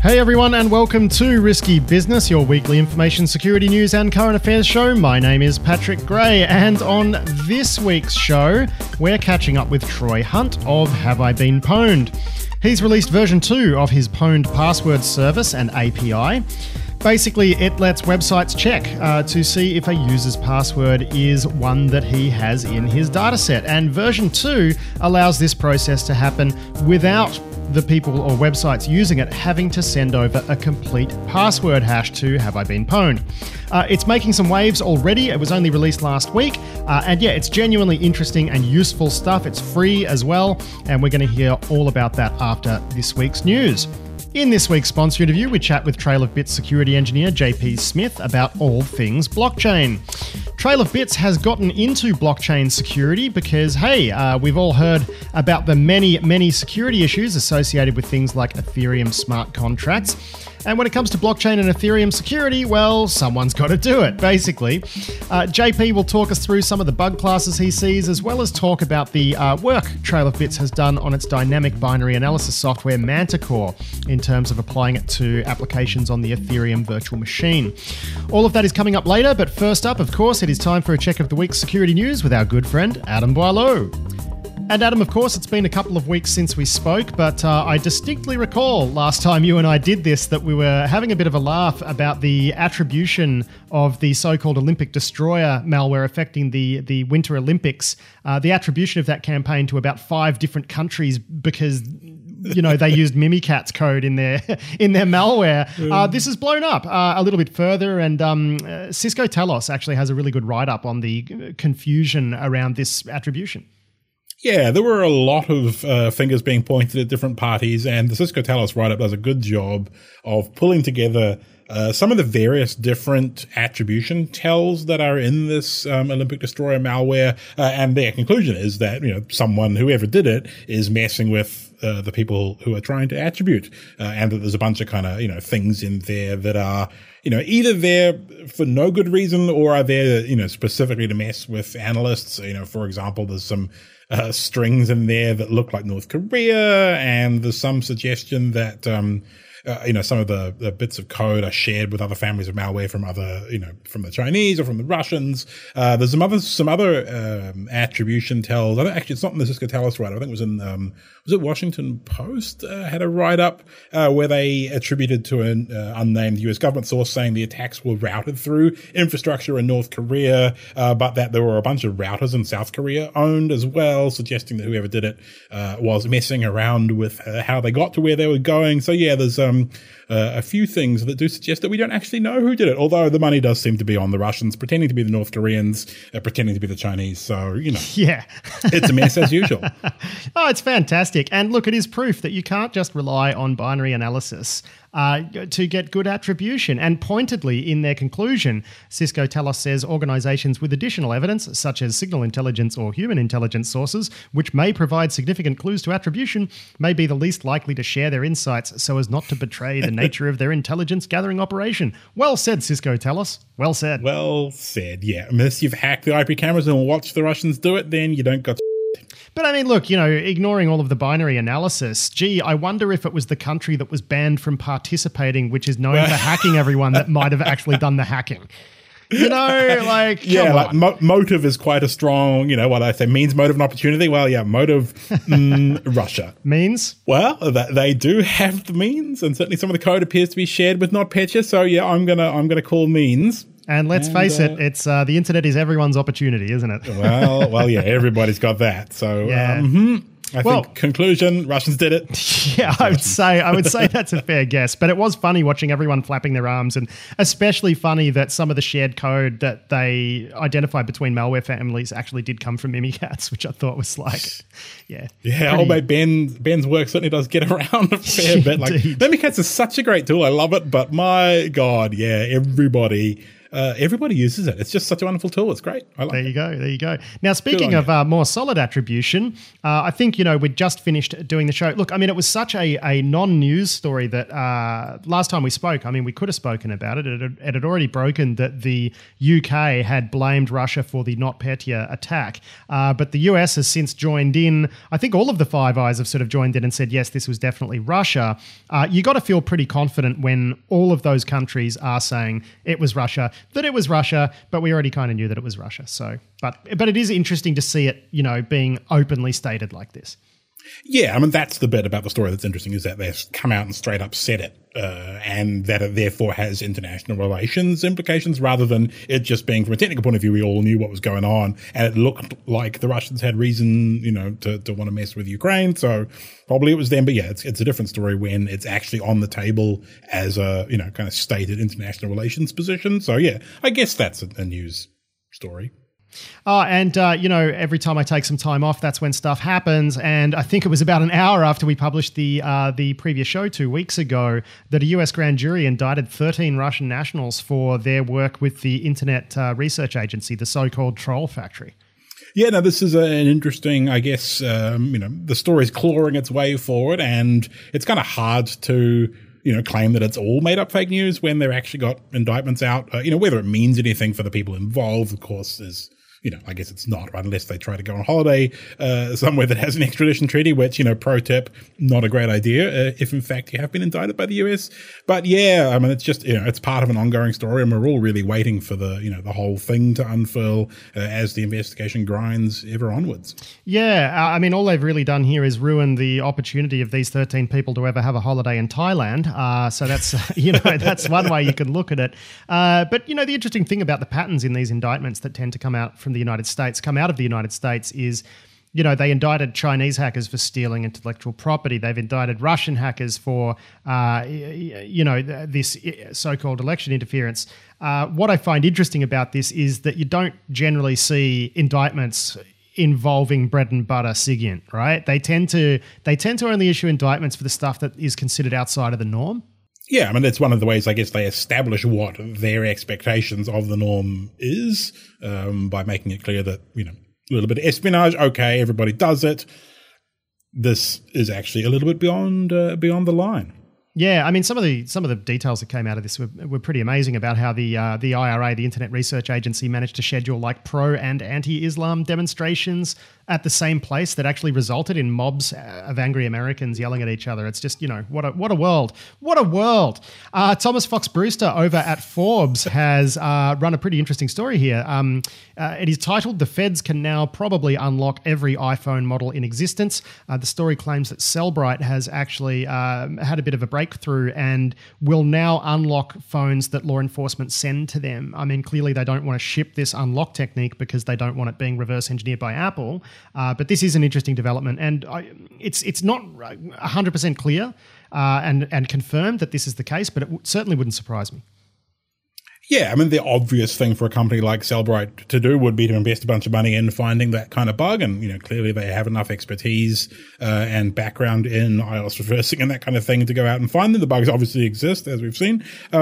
Hey everyone, and welcome to Risky Business, your weekly information security news and current affairs show. My name is Patrick Gray, and on this week's show, we're catching up with Troy Hunt of Have I Been Pwned. He's released version 2 of his Pwned password service and API. Basically, it lets websites check to see if a user's password is one that he has in his dataset. And version 2 allows this process to happen without the people or websites using it having to send over a complete password hash to Have I Been Pwned. It's making some waves already. It was only released last week. And yeah, it's genuinely interesting and useful stuff. It's free as well. And we're going to hear all about that after this week's news. In this week's sponsor interview, we chat with Trail of Bits security engineer JP Smith about all things blockchain. Trail of Bits has gotten into blockchain security because, hey, we've all heard about the many security issues associated with things like Ethereum smart contracts. And when it comes to blockchain and Ethereum security, well, someone's got to do it, basically. JP will talk us through some of the bug classes he sees, as well as talk about the work Trail of Bits has done on its dynamic binary analysis software Manticore in terms of applying it to applications on the Ethereum virtual machine. All of that is coming up later, but first up, of course, it is time for a check of the week's security news with our good friend Adam Boileau. And Adam, of course, it's been a couple of weeks since we spoke, but I distinctly recall last time you and I did this that we were having a bit of a laugh about the attribution of the so-called Olympic Destroyer malware affecting the Winter Olympics, the attribution of that campaign to about 5 different countries because they used Mimikatz code in their malware. This has blown up a little bit further, and Cisco Telos actually has a really good write-up on the confusion around this attribution. Yeah, there were a lot of fingers being pointed at different parties, and the Cisco Talos write-up does a good job of pulling together some of the various different attribution tells that are in this Olympic Destroyer malware, and their conclusion is that someone, whoever did it, is messing with the people who are trying to attribute, and that there's a bunch of kind of things in there that are either there for no good reason or are there specifically to mess with analysts. For example, there's some strings in there that look like North Korea, and there's some suggestion that some of the bits of code are shared with other families of malware from other, from the Chinese or from the Russians. There's some other attribution tells. Actually, it's not in the Cisco Talos write-up. I think it was in was it Washington Post had a write-up where they attributed to an unnamed U.S. government source saying the attacks were routed through infrastructure in North Korea, but that there were a bunch of routers in South Korea owned as well, suggesting that whoever did it was messing around with how they got to where they were going. So yeah, there's a few things that do suggest that we don't actually know who did it, although the money does seem to be on the Russians, pretending to be the North Koreans, pretending to be the Chinese. So, yeah, it's a mess as usual. Oh, it's fantastic. And look, it is proof that you can't just rely on binary analysis to get good attribution. And pointedly in their conclusion, Cisco Telos says organizations with additional evidence, such as signal intelligence or human intelligence sources, which may provide significant clues to attribution, may be the least likely to share their insights so as not to betray the nature of their intelligence gathering operation. Well said, Cisco Telos. Well said. Well said, yeah. Unless you've hacked the IP cameras and watched the Russians do it, then you don't got. But I mean, look, ignoring all of the binary analysis, I wonder if it was the country that was banned from participating, which is known for hacking everyone, that might have actually done the hacking. Motive is quite a strong, what I say, means, motive, and opportunity. Well, yeah, motive, Russia. Means? Well, they do have the means, and certainly some of the code appears to be shared with NotPetya. So yeah, I'm gonna call means. And let's face it, it's the internet is everyone's opportunity, isn't it? well, yeah, everybody's got that. So, yeah. I think conclusion, Russians did it. Yeah, I would say that's a fair guess. But it was funny watching everyone flapping their arms, and especially funny that some of the shared code that they identified between malware families actually did come from Mimikatz, which I thought was yeah. Old mate Ben's work certainly does get around a fair bit. Mimikatz is such a great tool. I love it, but my God, yeah, everybody everybody uses it. It's just such a wonderful tool. It's great. I like There it. you go. There you go. Now, speaking of more solid attribution, I think, we'd just finished doing the show. Look, I mean, it was such a non-news story that last time we spoke, I mean, we could have spoken about it. It had already broken that the UK had blamed Russia for the NotPetya attack. But the US has since joined in. I think all of the Five Eyes have sort of joined in and said, yes, this was definitely Russia. You got to feel pretty confident when all of those countries are saying it was Russia, that it was Russia, but we already kind of knew that it was Russia. So, but it is interesting to see it, being openly stated like this. Yeah, I mean, that's the bit about the story that's interesting, is that they've come out and straight up said it, and that it therefore has international relations implications, rather than it just being, from a technical point of view, we all knew what was going on, and it looked like the Russians had reason, to want to mess with Ukraine, so probably it was them. But yeah, it's a different story when it's actually on the table as a, kind of stated international relations position. So yeah, I guess that's a news story. Every time I take some time off, that's when stuff happens. And I think it was about an hour after we published the previous show 2 weeks ago that a US grand jury indicted 13 Russian nationals for their work with the Internet Research Agency, the so-called Troll Factory. Yeah, no, this is an interesting, I guess, the story's clawing its way forward, and it's kind of hard to claim that it's all made up fake news when they've actually got indictments out. Whether it means anything for the people involved, of course, is, I guess it's not, right, unless they try to go on holiday somewhere that has an extradition treaty, which, pro tip, not a great idea if in fact you have been indicted by the US. But yeah, I mean, it's just, it's part of an ongoing story, and we're all really waiting for the, the whole thing to unfurl as the investigation grinds ever onwards. Yeah, I mean, all they've really done here is ruin the opportunity of these 13 people to ever have a holiday in Thailand. So that's, that's one way you can look at it. But, the interesting thing about the patterns in these indictments that tend to come out of the United States is, they indicted Chinese hackers for stealing intellectual property. They've indicted Russian hackers for, this so-called election interference. What I find interesting about this is that you don't generally see indictments involving bread and butter SIGINT, right? They tend to only issue indictments for the stuff that is considered outside of the norm. Yeah, I mean, it's one of the ways, I guess, they establish what their expectations of the norm is, by making it clear that, a little bit of espionage, okay, everybody does it. This is actually a little bit beyond the line. Yeah, I mean, some of the details that came out of this were pretty amazing about how the IRA, the Internet Research Agency, managed to schedule like pro and anti-Islam demonstrations at the same place that actually resulted in mobs of angry Americans yelling at each other. It's just, what a world. What a world. Thomas Fox Brewster over at Forbes has run a pretty interesting story here. It is titled, "The Feds Can Now Probably Unlock Every iPhone Model in Existence." The story claims that Cellbrite has actually had a bit of a breakthrough and will now unlock phones that law enforcement send to them. I mean, clearly they don't want to ship this unlock technique because they don't want it being reverse engineered by Apple. But this is an interesting development, and it's not 100% clear and confirmed that this is the case, but it certainly wouldn't surprise me. Yeah, I mean, the obvious thing for a company like Cellbrite to do would be to invest a bunch of money in finding that kind of bug, and clearly they have enough expertise and background in iOS reversing and that kind of thing to go out and find them. The bugs obviously exist, as we've seen.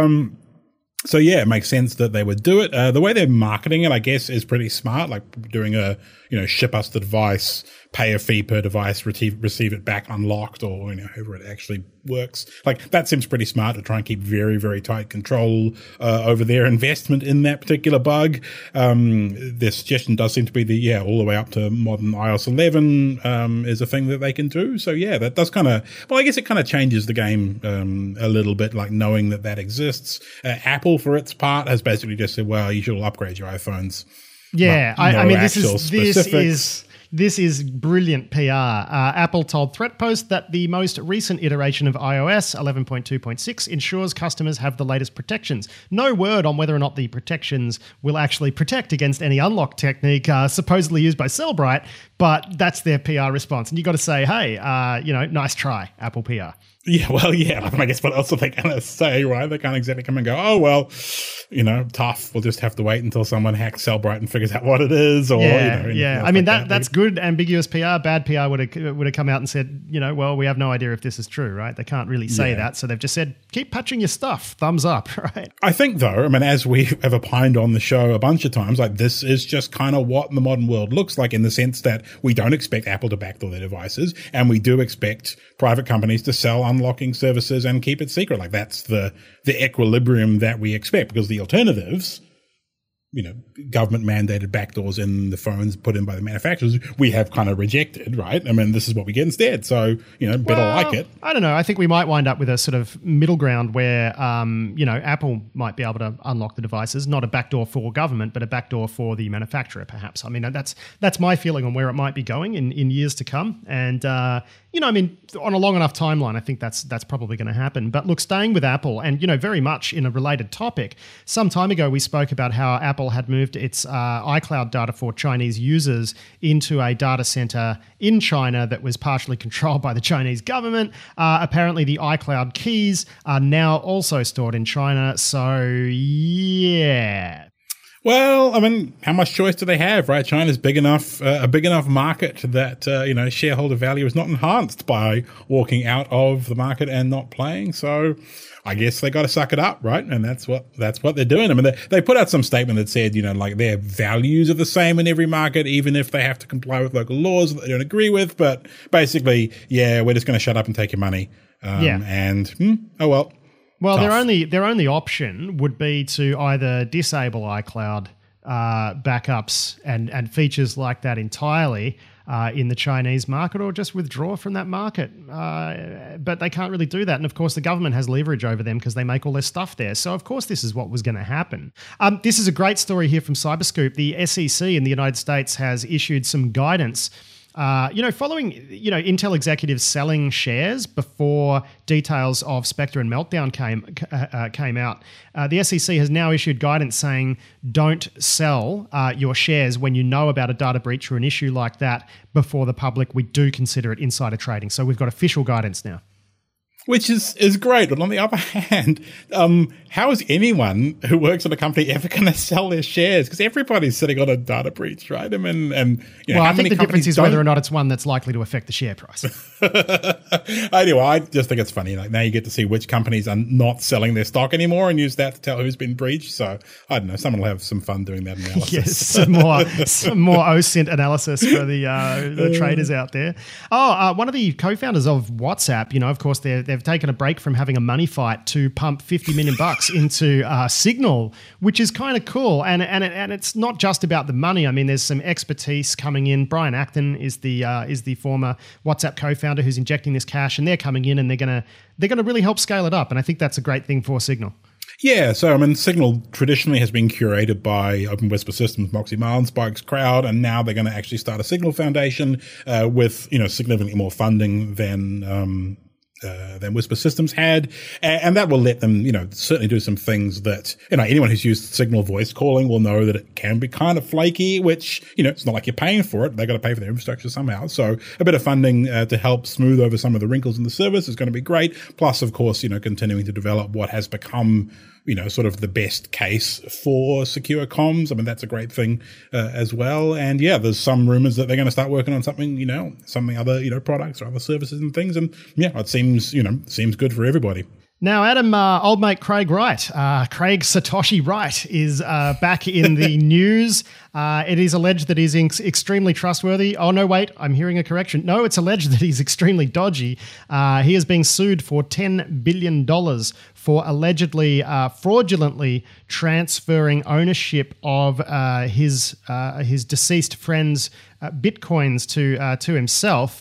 So yeah, it makes sense that they would do it. The way they're marketing it, I guess, is pretty smart, like doing a, ship us the device, pay a fee per device, receive it back unlocked, or, however it actually works. Like, that seems pretty smart to try and keep very, very tight control over their investment in that particular bug. Their suggestion does seem to be all the way up to modern iOS 11 is a thing that they can do. So yeah, that does kind of, well, I guess it kind of changes the game a little bit, like knowing that exists. Apple, for its part, has basically just said, well, you should all upgrade your iPhones. Yeah, I mean, this is brilliant PR. Apple told ThreatPost that the most recent iteration of iOS 11.2.6 ensures customers have the latest protections. No word on whether or not the protections will actually protect against any unlock technique supposedly used by Cellbrite, but that's their PR response. And you got to say, hey, nice try, Apple PR. Yeah, well, yeah. I guess what else are they going to say, right? They can't exactly come and go, oh, well, tough. We'll just have to wait until someone hacks Cellbrite and figures out what it is. Or, I mean, that's good ambiguous PR. Bad PR would have come out and said, well, we have no idea if this is true, right? They can't really say that. So they've just said, keep patching your stuff. Thumbs up, right? I think, though, as we have opined on the show a bunch of times, like this is just kind of what the modern world looks like, in the sense that we don't expect Apple to backdoor their devices, and we do expect private companies to sell unlocking services and keep it secret. Like that's the equilibrium that we expect, because the alternatives, government mandated backdoors in the phones put in by the manufacturers, we have kind of rejected, right? This is what we get instead. So, better like it. I don't know. I think we might wind up with a sort of middle ground where, Apple might be able to unlock the devices, not a backdoor for government, but a backdoor for the manufacturer, perhaps. That's my feeling on where it might be going in years to come. And, on a long enough timeline, I think that's probably going to happen. But look, staying with Apple and, very much in a related topic, some time ago we spoke about how Apple had moved its iCloud data for Chinese users into a data center in China that was partially controlled by the Chinese government. Apparently the iCloud keys are now also stored in China. So, yeah. Well, how much choice do they have, right? China's big enough, a big enough market that, shareholder value is not enhanced by walking out of the market and not playing. So I guess they got to suck it up, right? And that's what they're doing. They put out some statement that said, their values are the same in every market, even if they have to comply with local laws that they don't agree with. But basically, we're just going to shut up and take your money. Oh well. Well, their only option would be to either disable iCloud backups and features like that entirely in the Chinese market, or just withdraw from that market. But they can't really do that. And of course, the government has leverage over them because they make all their stuff there. So of course, this is what was going to happen. This is a great story here from Cyberscoop. The SEC in the United States has issued some guidance following, Intel executives selling shares before details of Spectre and Meltdown came out, the SEC has now issued guidance saying don't sell your shares when you know about a data breach or an issue like that before the public. We do consider it insider trading. So we've got official guidance now. Which is great. But on the other hand, how is anyone who works at a company ever going to sell their shares? Because everybody's sitting on a data breach, right? I think the difference is whether or not it's one that's likely to affect the share price. Anyway, I just think it's funny. Like now you get to see which companies are not selling their stock anymore and use that to tell who's been breached. So I don't know. Someone will have some fun doing that analysis. Yes, some more OSINT analysis for the traders out there. One of the co-founders of WhatsApp, of course, they've taken a break from having a money fight to pump $50 million into Signal, which is kind of cool. And it's not just about the money. There's some expertise coming in. Brian Acton is the former WhatsApp co-founder who's injecting this cash, and they're coming in and they're gonna really help scale it up. And I think that's a great thing for Signal. Yeah, so Signal traditionally has been curated by Open Whisper Systems, Moxie Marlinspike's crowd, and now they're going to actually start a Signal Foundation with significantly more funding than Whisper Systems had, and that will let them, certainly do some things that, anyone who's used Signal voice calling will know that it can be kind of flaky, which, it's not like you're paying for it. They got to pay for their infrastructure somehow. So a bit of funding to help smooth over some of the wrinkles in the service is going to be great. Plus, of course, continuing to develop what has become, sort of the best case for secure comms. That's a great thing as well. And there's some rumors that they're going to start working on something, something other, products or other services and things. And it seems good for everybody. Now, Adam, old mate Craig Wright, Craig Satoshi Wright, is back in the news. It is alleged that he's extremely trustworthy. Oh, no, wait, I'm hearing a correction. No, it's alleged that he's extremely dodgy. He is being sued for $10 billion for allegedly fraudulently transferring ownership of his deceased friend's Bitcoins to himself.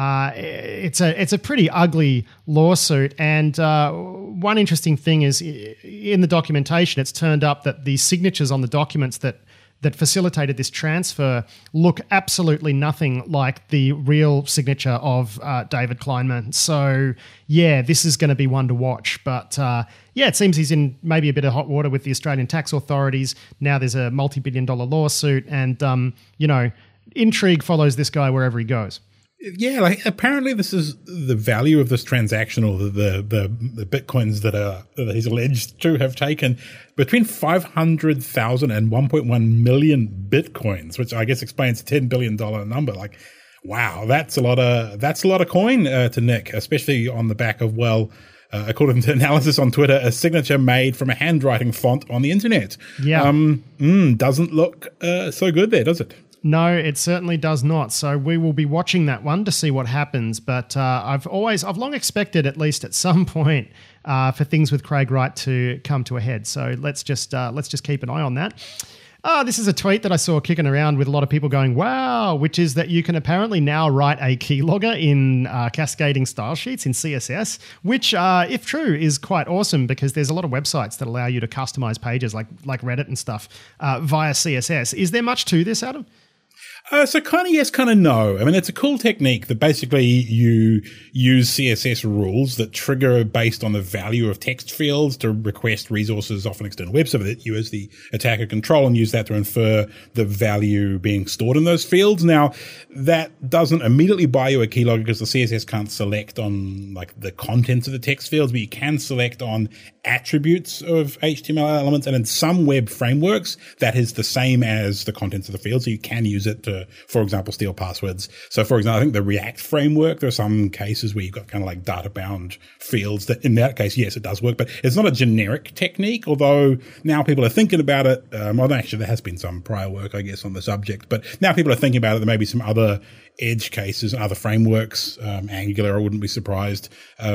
It's a pretty ugly lawsuit, and one interesting thing is in the documentation, it's turned up that the signatures on the documents that facilitated this transfer look absolutely nothing like the real signature of David Kleinman. So, this is going to be one to watch. But, it seems he's in maybe a bit of hot water with the Australian tax authorities. Now there's a multi-billion-dollar lawsuit, and, intrigue follows this guy wherever he goes. Yeah, like apparently this is the value of this transaction, or the bitcoins that he's alleged to have taken, between 500,000 and 1.1 million bitcoins, which I guess explains a $10 billion number. Like, wow, that's a lot of coin to nick, especially on the back of, according to analysis on Twitter, a signature made from a handwriting font on the internet. Yeah, doesn't look so good there, does it? No, it certainly does not. So we will be watching that one to see what happens. But I've long expected, at least at some point, for things with Craig Wright to come to a head. So let's just keep an eye on that. This is a tweet that I saw kicking around with a lot of people going, wow, which is that you can apparently now write a keylogger in cascading style sheets in CSS, which, if true, is quite awesome because there's a lot of websites that allow you to customize pages like Reddit and stuff via CSS. Is there much to this, Adam? So kind of yes, kind of no. I mean, it's a cool technique that basically you use CSS rules that trigger based on the value of text fields to request resources off an external web server that you as the attacker control, and use that to infer the value being stored in those fields. Now, that doesn't immediately buy you a keylogger because the CSS can't select on like the contents of the text fields, but you can select on attributes of HTML elements, and in some web frameworks that is the same as the contents of the field, so you can use it to, for example, steal passwords. So for example, I think the React framework, there are some cases where you've got kind of like data bound fields that in that case, yes, it does work, but it's not a generic technique, although now people are thinking about it. Actually there has been some prior work, I guess, on the subject, but now people are thinking about it. There may be some other edge cases and other frameworks, Angular, I wouldn't be surprised.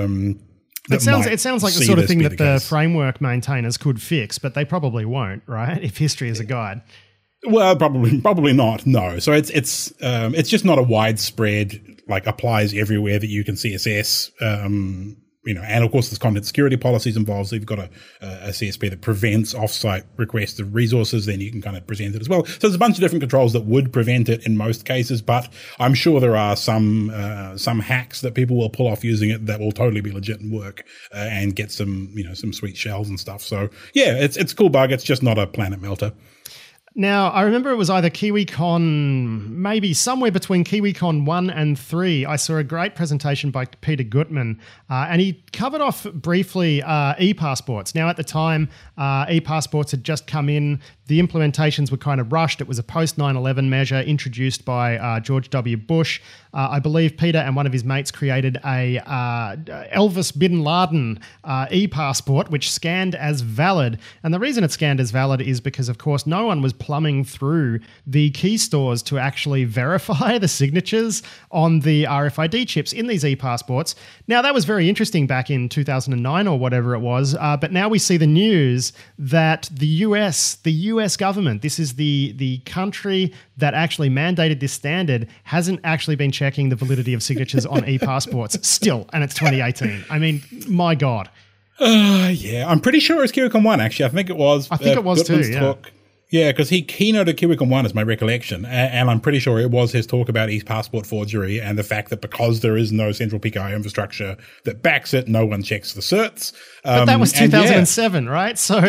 It sounds like the sort of thing that the framework maintainers could fix, but they probably won't, right? If history is a guide. Well, probably not. No. So it's just not a widespread, like applies everywhere that you can CSS, and of course there's content security policies involved. So you've got a CSP that prevents offsite requests of resources, then you can kind of present it as well. So there's a bunch of different controls that would prevent it in most cases, but I'm sure there are some hacks that people will pull off using it that will totally be legit and work, and get some sweet shells and stuff. So yeah, it's a cool bug. It's just not a planet melter. Now, I remember it was either KiwiCon, maybe somewhere between KiwiCon 1 and 3. I saw a great presentation by Peter Gutmann, and he covered off briefly e-passports. Now, at the time, e-passports had just come in. The implementations were kind of rushed. It was a post-9/11 measure introduced by George W. Bush. I believe Peter and one of his mates created a Elvis bin Laden e-passport, which scanned as valid. And the reason it scanned as valid is because, of course, no one was plumbing through the key stores to actually verify the signatures on the RFID chips in these e-passports. Now, that was very interesting back in 2009 or whatever it was. But now we see the news that the US government, this is the country that actually mandated this standard, hasn't actually been checking the validity of signatures on e-passports still, and it's 2018. I mean, my God. Yeah, I'm pretty sure it's KiwiCon 1, actually. I think it was. I think it was too, yeah. Yeah, because he keynoted KiwiCon 1 is my recollection, and I'm pretty sure it was his talk about e-passport forgery and the fact that because there is no central PKI infrastructure that backs it, no one checks the certs. But that was 2007, right? So,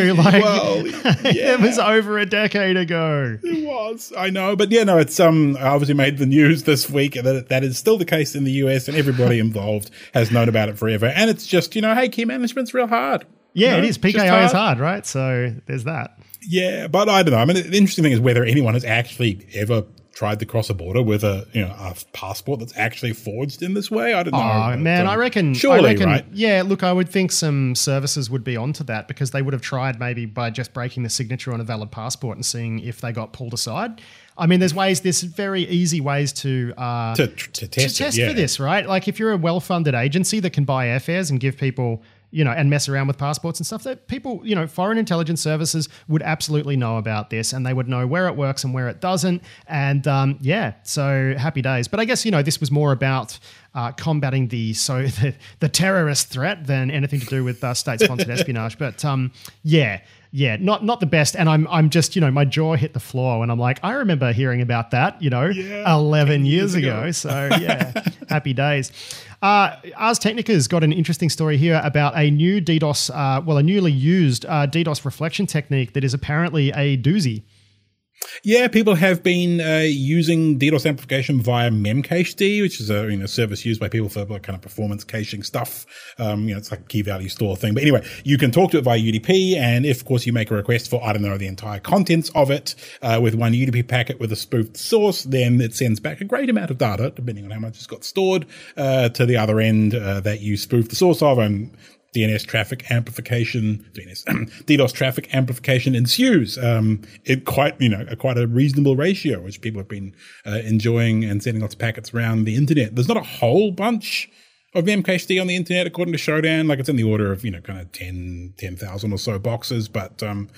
it was over a decade ago. It was, I know. But yeah, no, it's obviously made the news this week that is still the case in the US, and everybody involved has known about it forever. And it's just, hey, key management's real hard. Yeah, it is. PKI is hard, right? So there's that. Yeah, but I don't know. I mean, the interesting thing is whether anyone has actually ever tried to cross a border with a passport that's actually forged in this way. I don't know. Oh, man, I reckon. Surely, right? Yeah, look, I would think some services would be onto that because they would have tried maybe by just breaking the signature on a valid passport and seeing if they got pulled aside. I mean, there's very easy ways to test for this, right? Like if you're a well-funded agency that can buy airfares and give people, and mess around with passports and stuff, that people, foreign intelligence services would absolutely know about this, and they would know where it works and where it doesn't. And so happy days. But I guess, this was more about combating the terrorist threat than anything to do with state-sponsored espionage. But not the best. And I'm just, my jaw hit the floor when I'm like, I remember hearing about that, 11 years ago. So yeah, happy days. Ars Technica's got an interesting story here about a new DDoS, a newly used DDoS reflection technique that is apparently a doozy. Yeah, people have been using DDoS amplification via Memcached, which is a service used by people for kind of performance caching stuff. It's like a key value store thing. But anyway, you can talk to it via UDP, and if, of course, you make a request for, the entire contents of it with one UDP packet with a spoofed source, then it sends back a great amount of data, depending on how much it's got stored, to the other end that you spoofed the source of, and DNS traffic amplification, DDoS traffic amplification ensues. Quite a reasonable ratio, which people have been enjoying and sending lots of packets around the internet. There's not a whole bunch of Memcached on the internet, according to Shodan. Like, it's in the order of, kind of 10,000 or so boxes. But,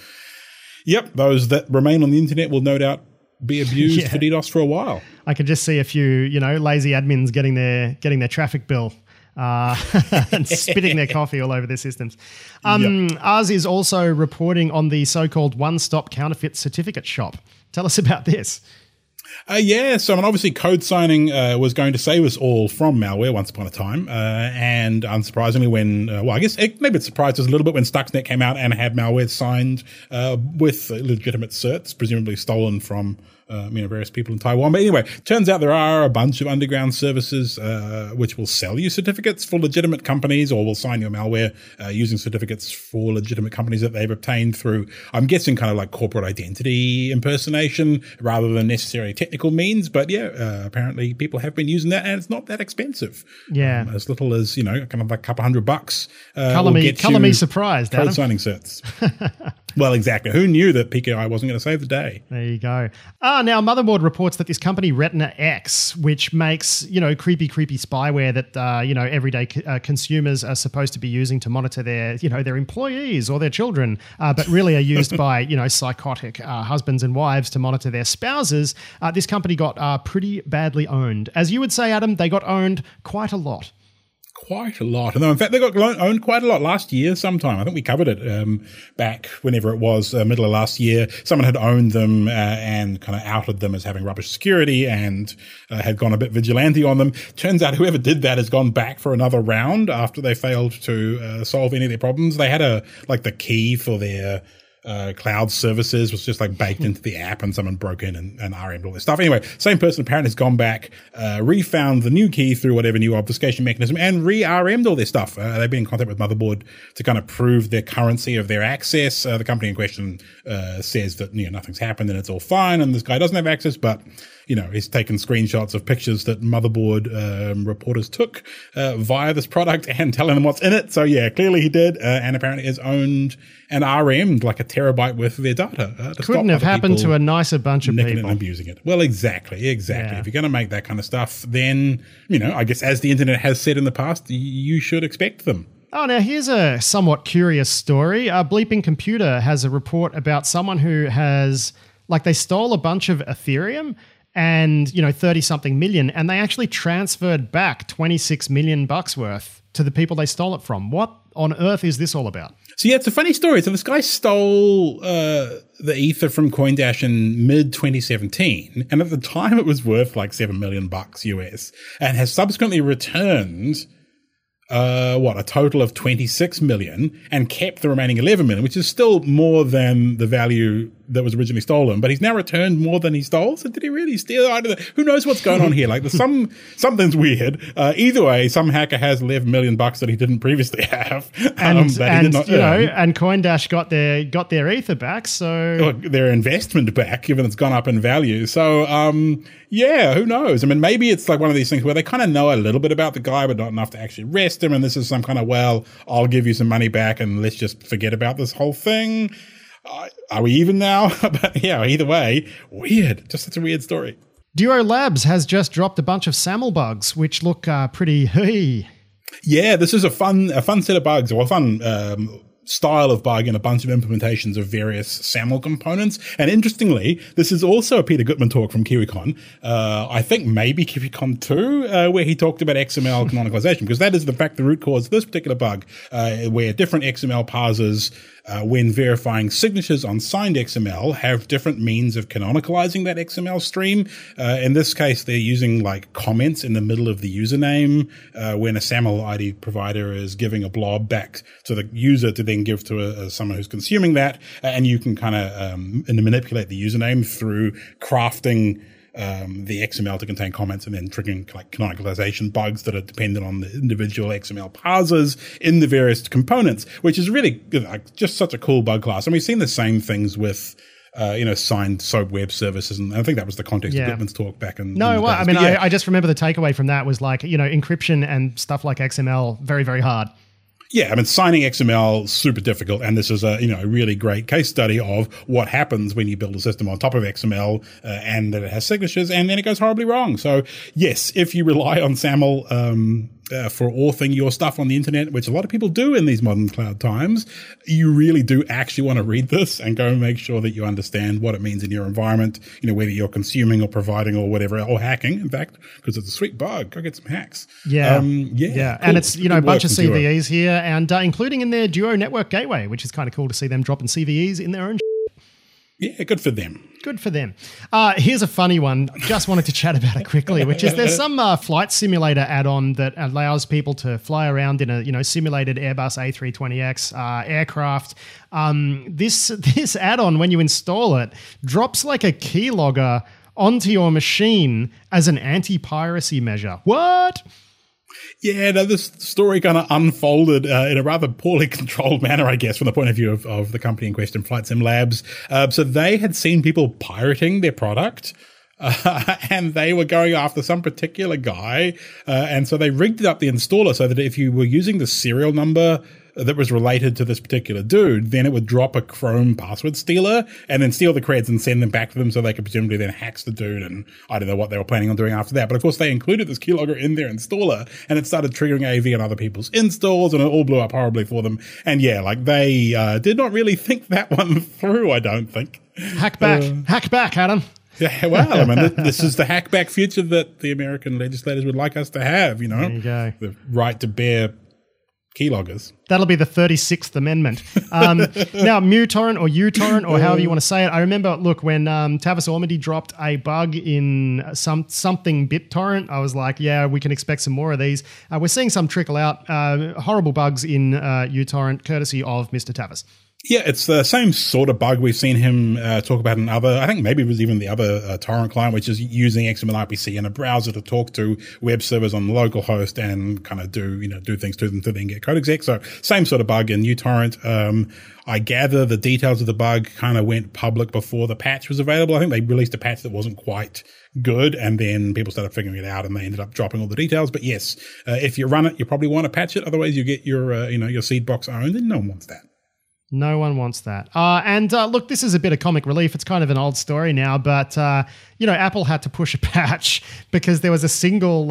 those that remain on the internet will no doubt be abused for DDoS for a while. I could just see a few, lazy admins getting their traffic bill and spitting their coffee all over their systems. Ours is also reporting on the so-called one-stop counterfeit certificate shop. Tell us about this. So obviously code signing was going to save us all from malware once upon a time. And unsurprisingly when, I guess maybe it surprised us a little bit when Stuxnet came out and had malware signed with legitimate certs, presumably stolen from various people in Taiwan. But anyway, turns out there are a bunch of underground services which will sell you certificates for legitimate companies, or will sign your malware using certificates for legitimate companies that they've obtained through, I'm guessing, kind of like corporate identity impersonation rather than necessarily technical means. But apparently people have been using that, and it's not that expensive. Yeah. As little as, kind of like a couple $100. Color me surprised, Adam. Code signing certs. Well, exactly. Who knew that PKI wasn't going to save the day? There you go. Now Motherboard reports that this company Retina X, which makes, creepy spyware that, everyday consumers are supposed to be using to monitor their, their employees or their children, but really are used by, psychotic husbands and wives to monitor their spouses. This company got pretty badly owned. As you would say, Adam, they got owned quite a lot. Quite a lot. No, in fact, they got owned quite a lot last year sometime. I think we covered it back whenever it was, middle of last year. Someone had owned them and kind of outed them as having rubbish security and had gone a bit vigilante on them. Turns out whoever did that has gone back for another round after they failed to solve any of their problems. They had the key for their cloud services was just like baked into the app, and someone broke in and RM'd all this stuff. Anyway, same person apparently has gone back, refound the new key through whatever new obfuscation mechanism, and re-RM'd all this stuff. They've been in contact with Motherboard to kind of prove their currency of their access. The company in question says that nothing's happened and it's all fine, and this guy doesn't have access, but he's taken screenshots of pictures that Motherboard reporters took via this product and telling them what's in it. So yeah, clearly he did, and apparently has owned and RM'd like a terabyte worth of their data. Couldn't have happened to a nicer bunch of people. And abusing it. Well, exactly. Yeah. If you're going to make that kind of stuff, then, I guess as the internet has said in the past, you should expect them. Oh, now here's a somewhat curious story. Bleeping Computer has a report about someone who has, they stole a bunch of Ethereum and, 30-something million, and they actually transferred back $26 million worth to the people they stole it from. What on earth is this all about? So yeah, it's a funny story. So this guy stole the Ether from CoinDash in mid-2017, and at the time it was worth like $7 million US, and has subsequently returned a total of 26 million, and kept the remaining 11 million, which is still more than the value that was originally stolen. But he's now returned more than he stole. So did he really steal? I don't know. Who knows what's going on here? There's something's weird. Either way, some hacker has 11 million bucks that he didn't previously have, and that he did not earn. And CoinDash got their Ether back, so their investment back, given it's gone up in value. So who knows? I mean, maybe it's like one of these things where they kind of know a little bit about the guy, but not enough to actually arrest him. And this is some kind of, I'll give you some money back and let's just forget about this whole thing. Are we even now? But yeah, either way, weird. Just such a weird story. Duo Labs has just dropped a bunch of SAML bugs, which look pretty hey. Yeah, this is a fun set of bugs, or a fun style of bug in a bunch of implementations of various SAML components. And interestingly, this is also a Peter Gutmann talk from KiwiCon. I think maybe KiwiCon 2, where he talked about XML canonicalization, because that is the root cause of this particular bug, where different XML parsers when verifying signatures on signed XML, have different means of canonicalizing that XML stream. In this case, they're using like comments in the middle of the username when a SAML ID provider is giving a blob back to the user to then give to someone who's consuming that. And you can kind of manipulate the username through crafting the XML to contain comments and then triggering like canonicalization bugs that are dependent on the individual XML parsers in the various components, which is really like just such a cool bug class. And we've seen the same things with signed SOAP web services. And I think that was the context of Bitman's talk back in. No, well, I mean, I just remember the takeaway from that was like, encryption and stuff like XML, very, very hard. Yeah, I mean, signing XML, super difficult. And this is a really great case study of what happens when you build a system on top of XML and that it has signatures and then it goes horribly wrong. So yes, if you rely on SAML for authoring your stuff on the internet, which a lot of people do in these modern cloud times, you really do actually want to read this and go and make sure that you understand what it means in your environment, whether you're consuming or providing or whatever, or hacking, in fact, because it's a sweet bug. Go get some hacks. Yeah. Cool. And it's, a bunch of CVEs here and including in their Duo network gateway, which is kind of cool to see them dropping CVEs in their own. Yeah, good for them. Good for them. Here's a funny one. Just wanted to chat about it quickly, which is there's some flight simulator add-on that allows people to fly around in a simulated Airbus A320X aircraft. This add-on, when you install it, drops like a keylogger onto your machine as an anti-piracy measure. What? Yeah, no, this story kind of unfolded in a rather poorly controlled manner, I guess, from the point of view of the company in question, Flight Sim Labs. So they had seen people pirating their product, and they were going after some particular guy. And so they rigged up the installer so that if you were using the serial number that was related to this particular dude, then it would drop a Chrome password stealer and then steal the creds and send them back to them so they could presumably then hack the dude. And I don't know what they were planning on doing after that. But of course, they included this keylogger in their installer and it started triggering AV on other people's installs and it all blew up horribly for them. And yeah, like they did not really think that one through, I don't think. Hack back, Adam. Yeah, well, I mean, this is the hackback future that the American legislators would like us to have, There you go. The right to bear keyloggers. That'll be the 36th Amendment. Now, MuTorrent or uTorrent or however you want to say it. I remember, look, when Tavis Ormandy dropped a bug in something BitTorrent, I was like, yeah, we can expect some more of these. We're seeing some trickle out. Horrible bugs in uTorrent, courtesy of Mr. Tavis. Yeah, it's the same sort of bug we've seen him talk about in other, I think maybe it was even the other torrent client, which is using XML RPC in a browser to talk to web servers on the local host and kind of do things to them to then get code exec. So same sort of bug in uTorrent. I gather the details of the bug kind of went public before the patch was available. I think they released a patch that wasn't quite good and then people started figuring it out and they ended up dropping all the details. But yes, if you run it, you probably want to patch it. Otherwise you get your seed box owned and no one wants that. No one wants that. And look, this is a bit of comic relief. It's kind of an old story now, but, Apple had to push a patch because there was a single,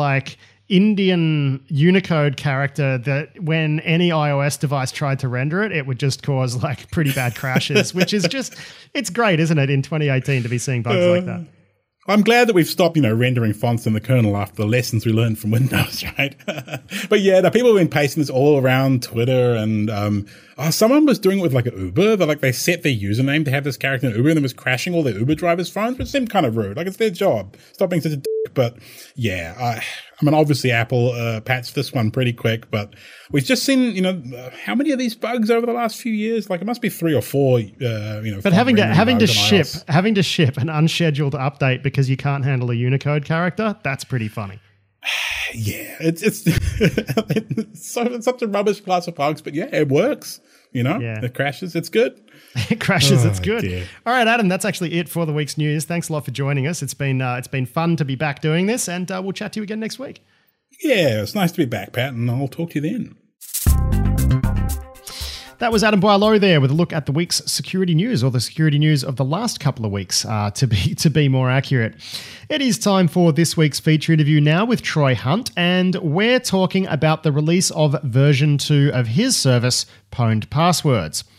Indian Unicode character that when any iOS device tried to render it, it would just cause, pretty bad crashes, which is just, it's great, isn't it, in 2018 to be seeing bugs like that. I'm glad that we've stopped, rendering fonts in the kernel after the lessons we learned from Windows, right? But yeah, the people have been pasting this all around Twitter and, someone was doing it with an Uber. They set their username to have this character in Uber and then was crashing all their Uber drivers' phones, which seemed kind of rude. It's their job. Stop being such a dick. But yeah, obviously Apple patched this one pretty quick, but we've just seen, how many of these bugs over the last few years? It must be 3 or 4, But having to ship an unscheduled update because you can't handle a Unicode character, that's pretty funny. Yeah, it's such a rubbish class of bugs, but yeah, it works. It crashes, it's good. It crashes, it's good. Dear. All right, Adam, that's actually it for the week's news. Thanks a lot for joining us. It's been fun to be back doing this, and we'll chat to you again next week. Yeah, it's nice to be back, Pat, and I'll talk to you then. That was Adam Boileau there with a look at the week's security news, or the security news of the last couple of weeks, to be more accurate. It is time for this week's feature interview now with Troy Hunt, and we're talking about the release of version 2 of his service, Pwned Passwords.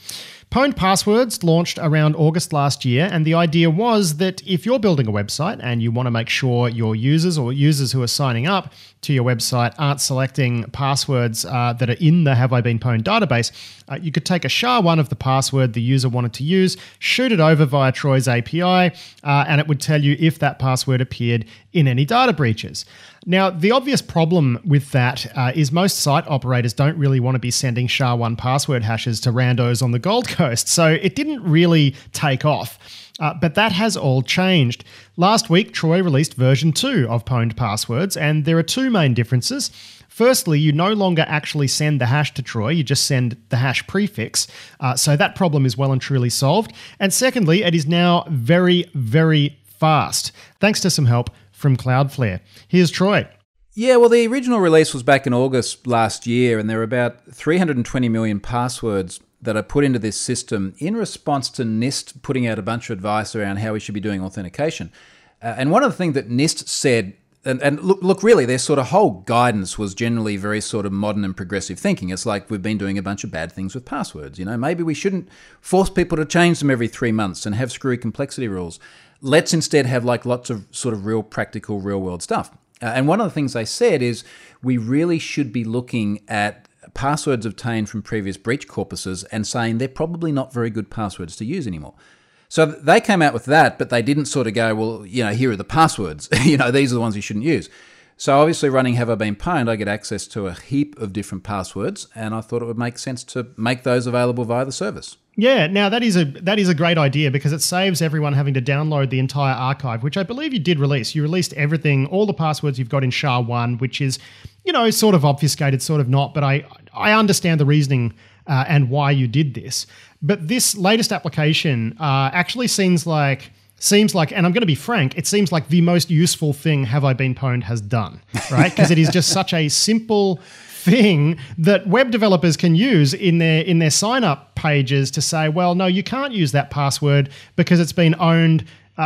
Pwned Passwords launched around August last year, and the idea was that if you're building a website and you want to make sure your users or users who are signing up to your website aren't selecting passwords that are in the Have I Been Pwned database, you could take a SHA-1 of the password the user wanted to use, shoot it over via Troy's API, and it would tell you if that password appeared in any data breaches. Now, the obvious problem with that is most site operators don't really want to be sending SHA-1 password hashes to randos on the Gold Coast, so it didn't really take off. But that has all changed. Last week, Troy released version 2 of Pwned Passwords, and there are two main differences. Firstly, you no longer actually send the hash to Troy, you just send the hash prefix. So that problem is well and truly solved. And secondly, it is now very, very fast, thanks to some help from Cloudflare. Here's Troy. Yeah, well, the original release was back in August last year, and there are about 320 million passwords that are put into this system in response to NIST putting out a bunch of advice around how we should be doing authentication. And one of the things that NIST said, and look, really, their sort of whole guidance was generally very sort of modern and progressive thinking. It's like we've been doing a bunch of bad things with passwords. You know, maybe we shouldn't force people to change them every 3 months and have screwy complexity rules. Let's instead have like lots of sort of real practical, real world stuff. And one of the things they said is we really should be looking at passwords obtained from previous breach corpuses and saying they're probably not very good passwords to use anymore. So they came out with that, but they didn't sort of go, well, you know, here are the passwords. You know, these are the ones you shouldn't use. So obviously running Have I Been Pwned, I get access to a heap of different passwords, and I thought it would make sense to make those available via the service. Yeah, now that is a great idea because it saves everyone having to download the entire archive, which I believe you did release. You released everything, all the passwords you've got in SHA-1, which is, you know, sort of obfuscated, sort of not, but I understand the reasoning and why you did this. But this latest application actually seems like, and I'm going to be frank, it seems like the most useful thing Have I Been Pwned has done, right? Because it is just such a simple thing that web developers can use in their sign-up pages to say, well, no, you can't use that password because it's been owned,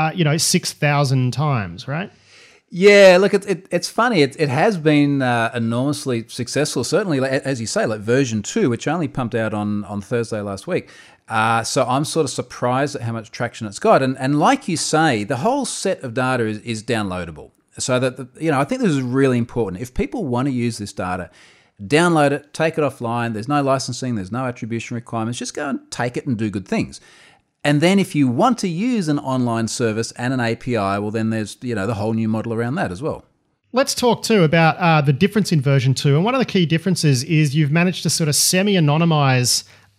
6,000 times, right? Yeah, look, it's funny. It has been enormously successful, certainly, as you say, like version 2, which only pumped out on Thursday last week. So I'm sort of surprised at how much traction it's got. And like you say, the whole set of data is downloadable. So that, I think this is really important. If people want to use this data, download it, take it offline. There's no licensing, there's no attribution requirements. Just go and take it and do good things. And then if you want to use an online service and an API, well, then there's, the whole new model around that as well. Let's talk too about the difference in version 2. And one of the key differences is you've managed to sort of semi-anonymize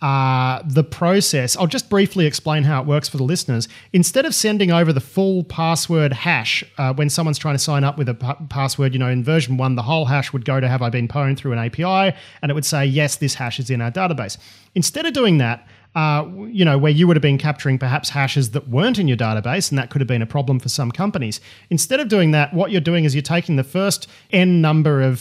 the process. I'll just briefly explain how it works for the listeners. Instead of sending over the full password hash when someone's trying to sign up with a password, in version 1, the whole hash would go to Have I Been Pwned through an API, and it would say, yes, this hash is in our database. Instead of doing that, where you would have been capturing perhaps hashes that weren't in your database, and that could have been a problem for some companies. Instead of doing that, what you're doing is you're taking the first n number of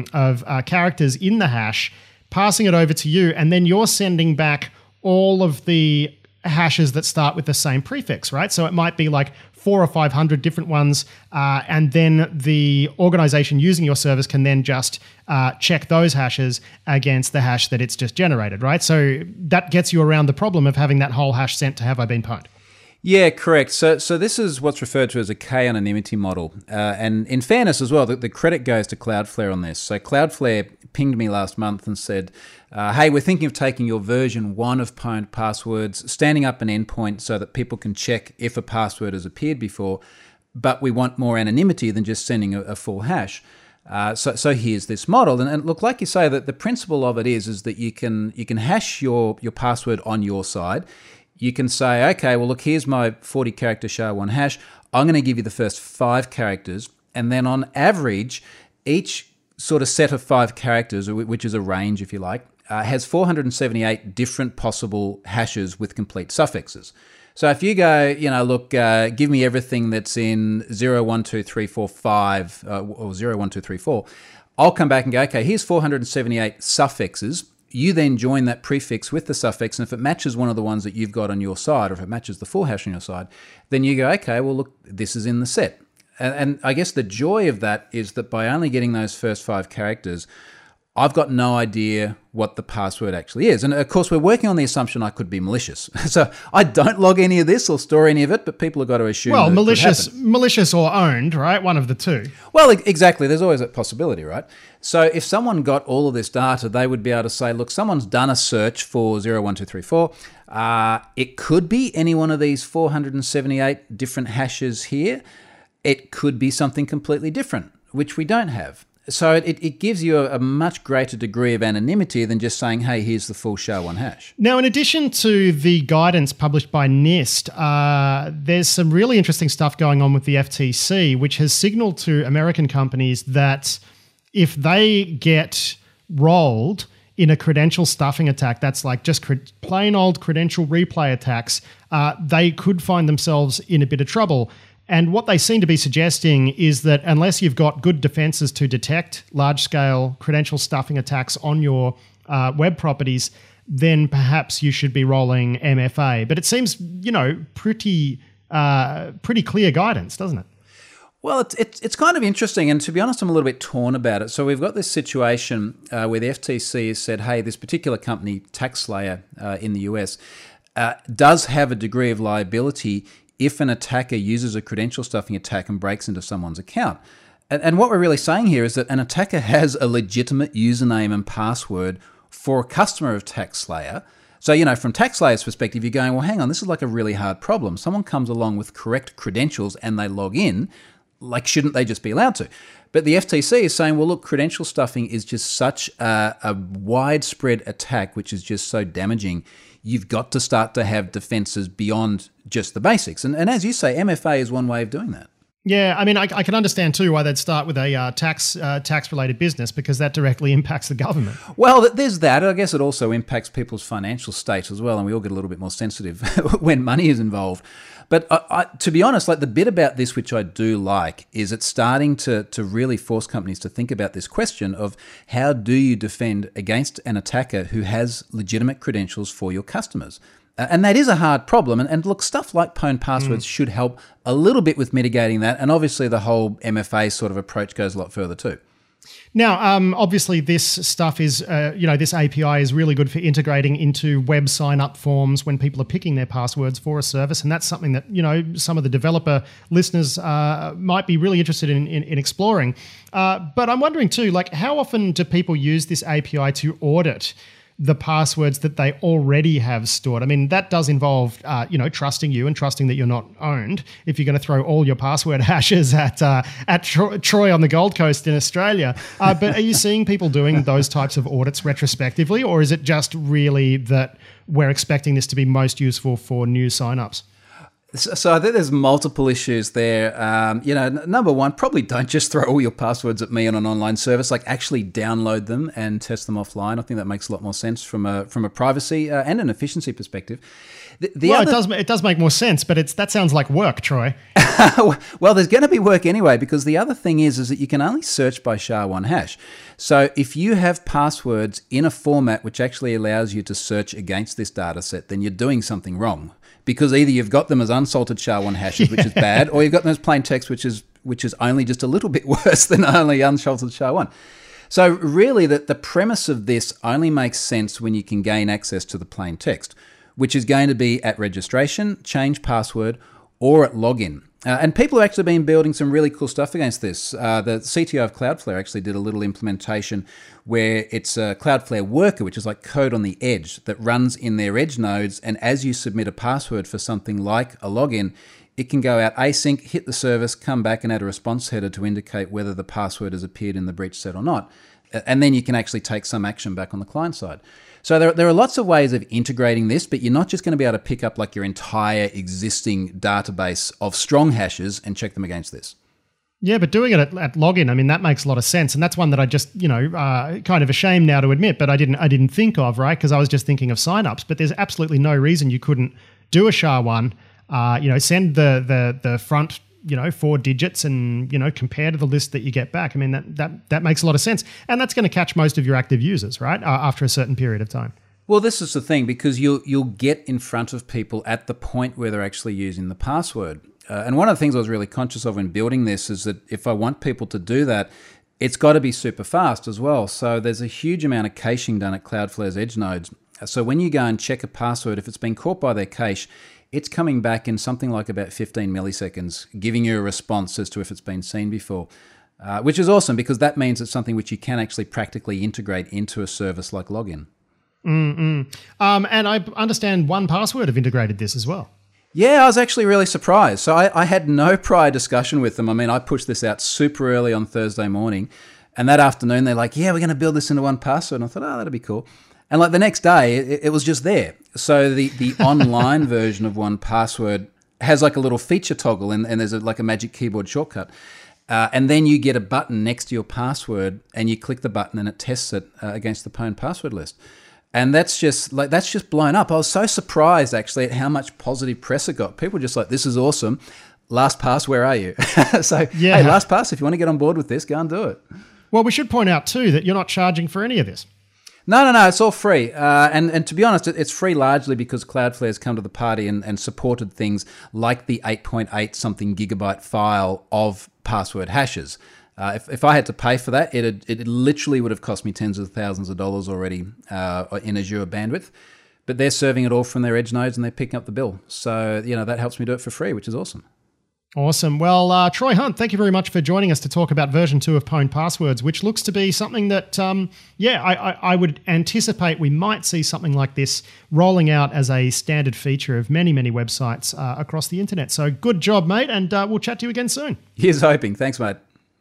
characters in the hash, passing it over to you, and then you're sending back all of the hashes that start with the same prefix, right? So it might be like 400 or 500 different ones, and then the organization using your service can then just check those hashes against the hash that it's just generated, right? So that gets you around the problem of having that whole hash sent to Have I Been Pwned. Yeah, correct. So this is what's referred to as a k-anonymity model. And in fairness as well, the credit goes to Cloudflare on this. So Cloudflare pinged me last month and said, hey, we're thinking of taking your version 1 of Pwned Passwords, standing up an endpoint so that people can check if a password has appeared before, but we want more anonymity than just sending a full hash. So here's this model. And look, like you say, that the principle of it is that you can hash your password on your side. You can say, okay, well, look, here's my 40-character SHA-1 hash. I'm going to give you the first 5 characters. And then on average, each sort of set of 5 characters, which is a range, if you like, has 478 different possible hashes with complete suffixes. So if you go, look, give me everything that's in 0, 1, 2, 3, 4, 5, or 0, 1, 2, 3, 4, I'll come back and go, okay, here's 478 suffixes. You then join that prefix with the suffix, and if it matches one of the ones that you've got on your side, or if it matches the full hash on your side, then you go, okay, well, look, this is in the set. And I guess the joy of that is that by only getting those first 5 characters, I've got no idea what the password actually is. And of course, we're working on the assumption I could be malicious. So I don't log any of this or store any of it, but people have got to assume that malicious or owned, right? One of the two. Well, exactly. There's always that possibility, right? So if someone got all of this data, they would be able to say, look, someone's done a search for 01234. It could be any one of these 478 different hashes here. It could be something completely different, which we don't have. So it gives you a much greater degree of anonymity than just saying, hey, here's the full SHA-1 hash. Now, in addition to the guidance published by NIST, there's some really interesting stuff going on with the FTC, which has signaled to American companies that if they get rolled in a credential stuffing attack, that's like just plain old credential replay attacks, they could find themselves in a bit of trouble. And what they seem to be suggesting is that unless you've got good defenses to detect large-scale credential stuffing attacks on your web properties, then perhaps you should be rolling MFA. But it seems, pretty clear guidance, doesn't it? Well, it's kind of interesting, and to be honest, I'm a little bit torn about it. So we've got this situation where the FTC has said, hey, this particular company, TaxSlayer in the US, does have a degree of liability if an attacker uses a credential stuffing attack and breaks into someone's account. And what we're really saying here is that an attacker has a legitimate username and password for a customer of TaxSlayer. So, from TaxSlayer's perspective, you're going, well, hang on, this is like a really hard problem. Someone comes along with correct credentials and they log in, like, shouldn't they just be allowed to? But the FTC is saying, well, look, credential stuffing is just such a widespread attack, which is just so damaging. You've got to start to have defenses beyond just the basics. And as you say, MFA is one way of doing that. Yeah, I mean, I can understand too why they'd start with a tax-related business, because that directly impacts the government. Well, there's that. I guess it also impacts people's financial state as well, and we all get a little bit more sensitive when money is involved. But to be honest, like, the bit about this which I do like is it's starting to really force companies to think about this question of how do you defend against an attacker who has legitimate credentials for your customers. And that is a hard problem. And look, stuff like pwned passwords should help a little bit with mitigating that. And obviously the whole MFA sort of approach goes a lot further too. Now, obviously this stuff is, this API is really good for integrating into web sign-up forms when people are picking their passwords for a service. And that's something that, some of the developer listeners might be really interested in exploring. But I'm wondering too, like, how often do people use this API to audit the passwords that they already have stored? I mean, that does involve, trusting you and trusting that you're not owned if you're going to throw all your password hashes at Troy on the Gold Coast in Australia. But are you seeing people doing those types of audits retrospectively, or is it just really that we're expecting this to be most useful for new signups? So I think there's multiple issues there. Number one, probably don't just throw all your passwords at me on an online service. Like, actually download them and test them offline. I think that makes a lot more sense from a privacy and an efficiency perspective. It does make more sense, but that sounds like work, Troy. Well, there's going to be work anyway, because the other thing is that you can only search by SHA-1 hash. So if you have passwords in a format which actually allows you to search against this data set, then you're doing something wrong. Because either you've got them as unsalted SHA-1 hashes, which is bad, or you've got them as plain text, which is only just a little bit worse than only unsalted SHA-1. So really, the premise of this only makes sense when you can gain access to the plain text, which is going to be at registration, change password, or at login. And people have actually been building some really cool stuff against this. The CTO of Cloudflare actually did a little implementation where it's a Cloudflare worker, which is like code on the edge that runs in their edge nodes. And as you submit a password for something like a login, it can go out async, hit the service, come back and add a response header to indicate whether the password has appeared in the breach set or not. And then you can actually take some action back on the client side. So there are lots of ways of integrating this, but you're not just going to be able to pick up like your entire existing database of strong hashes and check them against this. Yeah, but doing it at login, I mean, that makes a lot of sense. And that's one that I just, kind of ashamed now to admit, but I didn't think of, right? Because I was just thinking of signups. But there's absolutely no reason you couldn't do a SHA-1, send the front 4 digits and, compare to the list that you get back. I mean, that makes a lot of sense. And that's going to catch most of your active users, right? After a certain period of time. Well, this is the thing, because you'll get in front of people at the point where they're actually using the password. And one of the things I was really conscious of when building this is that if I want people to do that, it's got to be super fast as well. So there's a huge amount of caching done at Cloudflare's edge nodes. So when you go and check a password, if it's been caught by their cache, it's coming back in something like about 15 milliseconds, giving you a response as to if it's been seen before, which is awesome because that means it's something which you can actually practically integrate into a service like Login. And I understand 1Password have integrated this as well. Yeah, I was actually really surprised. So I had no prior discussion with them. I mean, I pushed this out super early on Thursday morning, and that afternoon they're like, yeah, we're going to build this into 1Password. And I thought, oh, that'll be cool. And like the next day, it was just there. So the online version of 1Password has like a little feature toggle, and there's like a magic keyboard shortcut. And then you get a button next to your password, and you click the button, and it tests it against the Pwn password list. And that's just blown up. I was so surprised actually at how much positive press it got. People were just like, this is awesome. LastPass, where are you? So, yeah. Hey, LastPass, if you want to get on board with this, go and do it. Well, we should point out too that you're not charging for any of this. No, it's all free. And to be honest, it's free largely because Cloudflare's come to the party and supported things like the 8.8 something gigabyte file of password hashes. If I had to pay for that, it literally would have cost me tens of thousands of dollars already in Azure bandwidth. But they're serving it all from their edge nodes and they're picking up the bill. So, that helps me do it for free, which is awesome. Awesome. Well, Troy Hunt, thank you very much for joining us to talk about version 2 of Pwn Passwords, which looks to be something that, I would anticipate we might see something like this rolling out as a standard feature of many, many websites across the internet. So good job, mate, and we'll chat to you again soon. Here's hoping. Thanks, mate.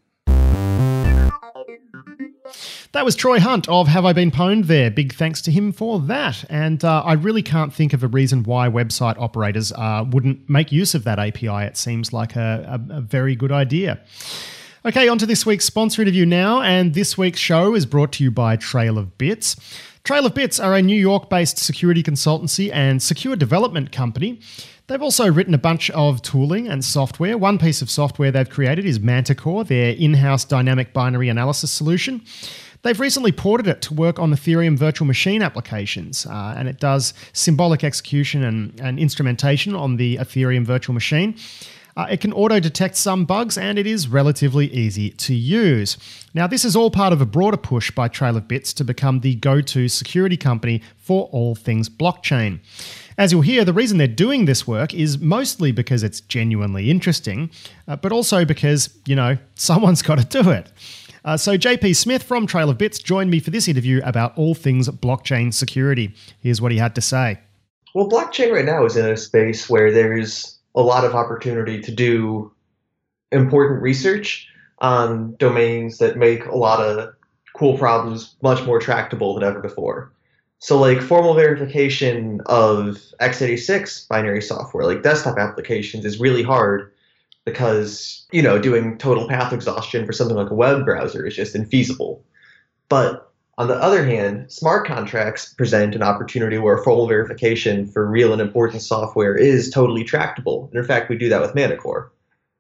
That was Troy Hunt of Have I Been Pwned there. Big thanks to him for that. And I really can't think of a reason why website operators wouldn't make use of that API. It seems like a very good idea. Okay, on to this week's sponsor interview now. And this week's show is brought to you by Trail of Bits. Trail of Bits are a New York-based security consultancy and secure development company. They've also written a bunch of tooling and software. One piece of software they've created is Manticore, their in-house dynamic binary analysis solution. They've recently ported it to work on Ethereum virtual machine applications, and it does symbolic execution and instrumentation on the Ethereum virtual machine. It can auto-detect some bugs, and it is relatively easy to use. Now, this is all part of a broader push by Trail of Bits to become the go-to security company for all things blockchain. As you'll hear, the reason they're doing this work is mostly because it's genuinely interesting, but also because, someone's got to do it. So JP Smith from Trail of Bits joined me for this interview about all things blockchain security. Here's what he had to say. Well, blockchain right now is in a space where there's a lot of opportunity to do important research on domains that make a lot of cool problems much more tractable than ever before. So like formal verification of x86 binary software, like desktop applications, is really hard because, doing total path exhaustion for something like a web browser is just infeasible. But on the other hand, smart contracts present an opportunity where formal verification for real and important software is totally tractable. And in fact, we do that with Manticore.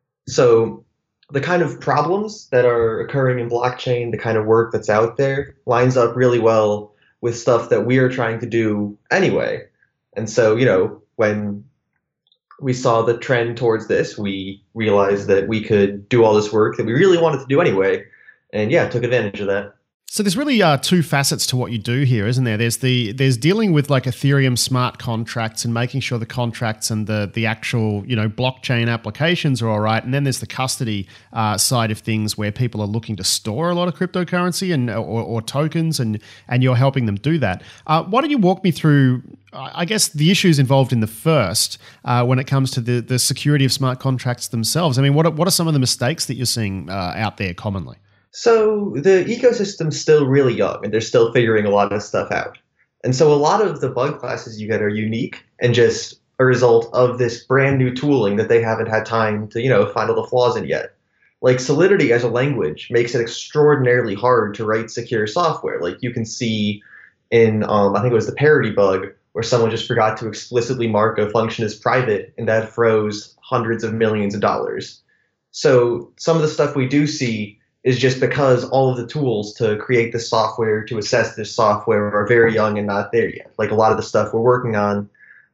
So the kind of problems that are occurring in blockchain, the kind of work that's out there, lines up really well with stuff that we are trying to do anyway. And so, when we saw the trend towards this, we realized that we could do all this work that we really wanted to do anyway. And took advantage of that. So there's really two facets to what you do here, isn't there? There's dealing with like Ethereum smart contracts and making sure the contracts and the actual blockchain applications are all right, and then there's the custody side of things where people are looking to store a lot of cryptocurrency and or tokens, and you're helping them do that. Why don't you walk me through, I guess, the issues involved in the first when it comes to the security of smart contracts themselves? I mean, what are some of the mistakes that you're seeing out there commonly? So the ecosystem's still really young, and they're still figuring a lot of stuff out. And so a lot of the bug classes you get are unique and just a result of this brand new tooling that they haven't had time to, find all the flaws in yet. Like Solidity as a language makes it extraordinarily hard to write secure software. Like you can see in, I think it was the parity bug, where someone just forgot to explicitly mark a function as private, and that froze hundreds of millions of dollars. So some of the stuff we do see is just because all of the tools to create this software, to assess this software, are very young and not there yet. Like a lot of the stuff we're working on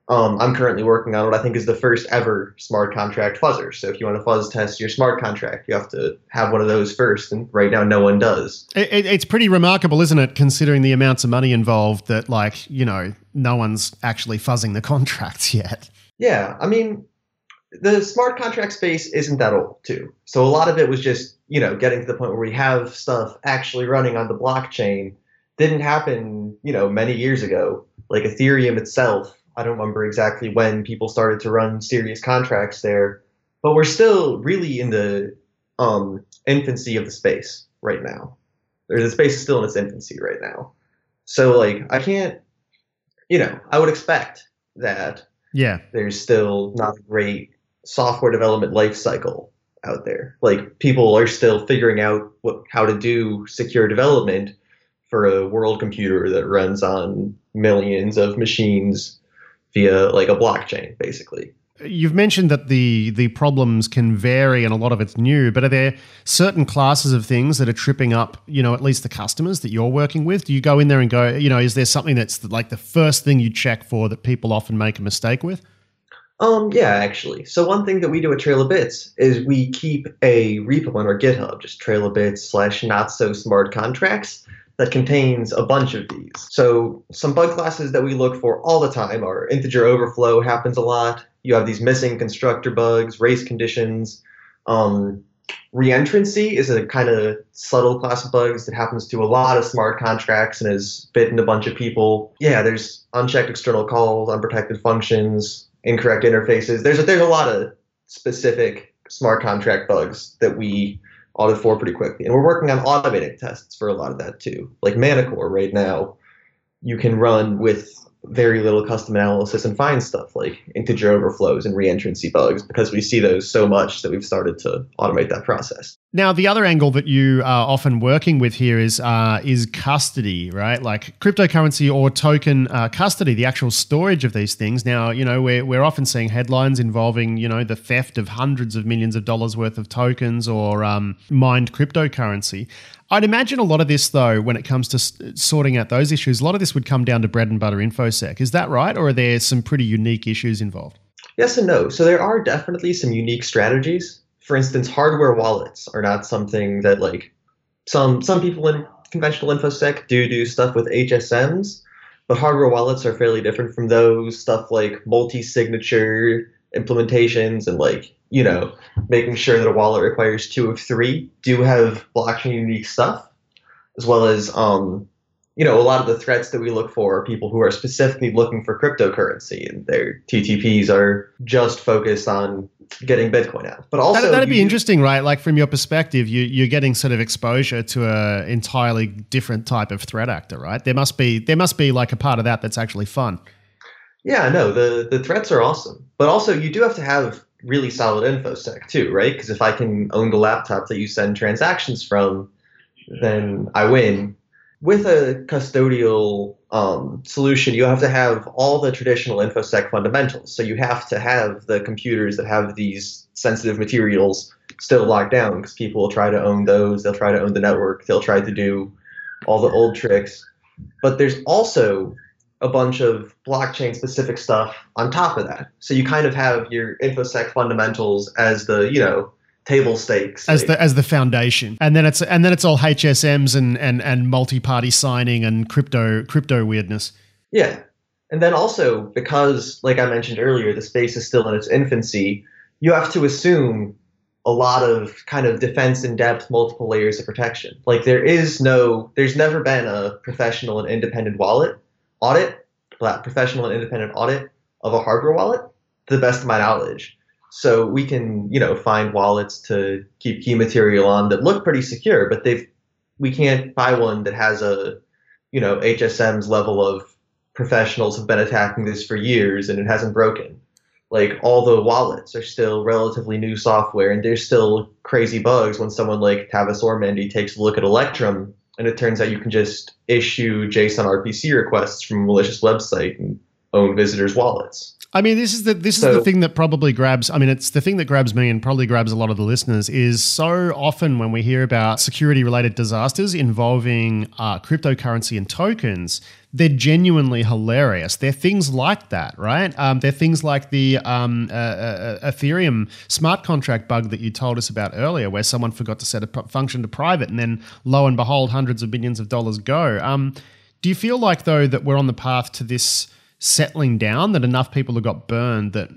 I'm currently working on what I think is the first ever smart contract fuzzer. So if you want to fuzz test your smart contract, you have to have one of those first. And right now, no one does. It's pretty remarkable, isn't it, considering the amounts of money involved that, like, no one's actually fuzzing the contracts yet. Yeah, I mean, the smart contract space isn't that old, too. So a lot of it was just, getting to the point where we have stuff actually running on the blockchain. Didn't happen, many years ago. Like Ethereum itself, I don't remember exactly when people started to run serious contracts there, but we're still really in the infancy of the space right now. Or the space is still in its infancy right now. So, like, I can't, I would expect that there's still not a great software development life cycle out there. Like, people are still figuring out how to do secure development for a world computer that runs on millions of machines via like a blockchain, basically. You've mentioned that the problems can vary and a lot of it's new, but are there certain classes of things that are tripping up, at least the customers that you're working with? Do you go in there and go, is there something that's like the first thing you check for that people often make a mistake with? Yeah, actually. So one thing that we do at Trail of Bits is we keep a repo on our GitHub, just trailofbits/not so smart contracts, that contains a bunch of these. So some bug classes that we look for all the time are integer overflow happens a lot. You have these missing constructor bugs, race conditions. Reentrancy is a kind of subtle class of bugs that happens to a lot of smart contracts and has bitten a bunch of people. Yeah, there's unchecked external calls, unprotected functions, incorrect interfaces. There's a lot of specific smart contract bugs that we audit for pretty quickly. And we're working on automating tests for a lot of that too. Like Manicore right now, you can run with very little custom analysis and find stuff like integer overflows and reentrancy bugs because we see those so much that we've started to automate that process. Now, the other angle that you are often working with here is custody, right? Like cryptocurrency or token custody, the actual storage of these things. Now, we're often seeing headlines involving, the theft of hundreds of millions of dollars worth of tokens or mined cryptocurrency. I'd imagine a lot of this, though, when it comes to sorting out those issues, a lot of this would come down to bread and butter InfoSec. Is that right? Or are there some pretty unique issues involved? Yes and no. So there are definitely some unique strategies. For instance, hardware wallets are not something that like some people in conventional InfoSec do stuff with HSMs, but hardware wallets are fairly different from those. Stuff like multi-signature implementations and like, making sure that a wallet requires 2 of 3 do have blockchain unique stuff, as well as, a lot of the threats that we look for are people who are specifically looking for cryptocurrency and their TTPs are just focused on getting Bitcoin out. But also that'd be interesting, right? Like from your perspective, you're getting sort of exposure to a entirely different type of threat actor, right? There must be like a part of that that's actually fun. Yeah, no, the threats are awesome. But also you do have to have really solid InfoSec too, right? Because if I can own the laptop that you send transactions from, then I win. With a custodial solution, you have to have all the traditional InfoSec fundamentals. So you have to have the computers that have these sensitive materials still locked down because people will try to own those. They'll try to own the network. They'll try to do all the old tricks. But there's also a bunch of blockchain specific stuff on top of that. So you kind of have your InfoSec fundamentals as the, table stakes as the foundation, and then it's all HSMs and multi-party signing and crypto weirdness. Yeah, and then also because, like I mentioned earlier, the space is still in its infancy. You have to assume a lot of kind of defense in depth, multiple layers of protection. Like there's never been a professional and independent professional and independent audit of a hardware wallet, to the best of my knowledge. So we can, find wallets to keep key material on that look pretty secure, but we can't buy one that has a, HSM's level of professionals have been attacking this for years and it hasn't broken. Like all the wallets are still relatively new software and there's still crazy bugs when someone like Tavis Ormandy takes a look at Electrum and it turns out you can just issue JSON RPC requests from a malicious website and own visitors' wallets. I mean, this is the thing that probably grabs. I mean, it's the thing that grabs me and probably grabs a lot of the listeners. Is so often when we hear about security-related disasters involving cryptocurrency and tokens, they're genuinely hilarious. They're things like that, right? They're things like the Ethereum smart contract bug that you told us about earlier, where someone forgot to set a function to private, and then lo and behold, hundreds of billions of dollars go. Do you feel like though that we're on the path to this settling down, that enough people have got burned that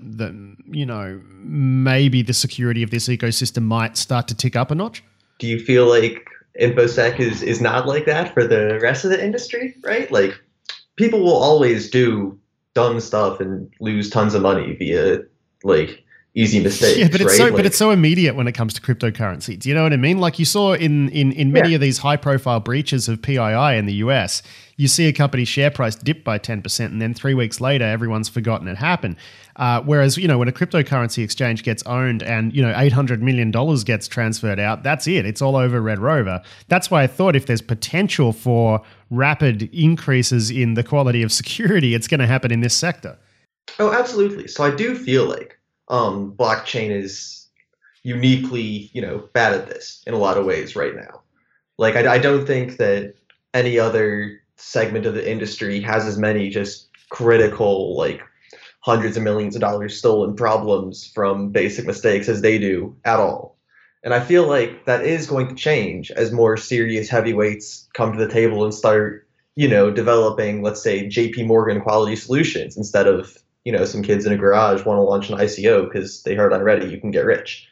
maybe the security of this ecosystem might start to tick up a notch? Do you feel like InfoSec is not like that for the rest of the industry, right? Like, people will always do dumb stuff and lose tons of money via like easy mistakes. Yeah, but it's right? but it's so immediate when it comes to cryptocurrency. Do you know what I mean? Like you saw in many of these high profile breaches of PII in the US, you see a company's share price dip by 10%, and then 3 weeks later, everyone's forgotten it happened. Whereas, when a cryptocurrency exchange gets owned and, $800 million gets transferred out, that's it. It's all over Red Rover. That's why I thought if there's potential for rapid increases in the quality of security, it's going to happen in this sector. Oh, absolutely. So I do feel like blockchain is uniquely, bad at this in a lot of ways right now. Like, I don't think that any other segment of the industry has as many just critical, like, hundreds of millions of dollars stolen problems from basic mistakes as they do at all. And I feel like that is going to change as more serious heavyweights come to the table and start, developing, let's say, JP Morgan quality solutions instead of, some kids in a garage want to launch an ICO because they heard on Reddit you can get rich.